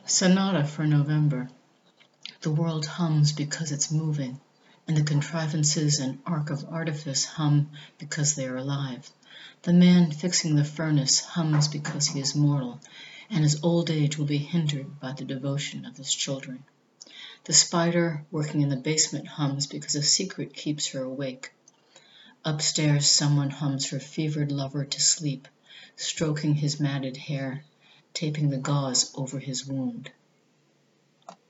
Sonata for November. The world hums because it's moving, and the contrivances and arc of artifice hum because they are alive. The man fixing the furnace hums because he is mortal, and his old age will be hindered by the devotion of his children. The spider working in the basement hums because a secret keeps her awake. Upstairs someone hums her fevered lover to sleep, stroking his matted hair, taping the gauze over his wound.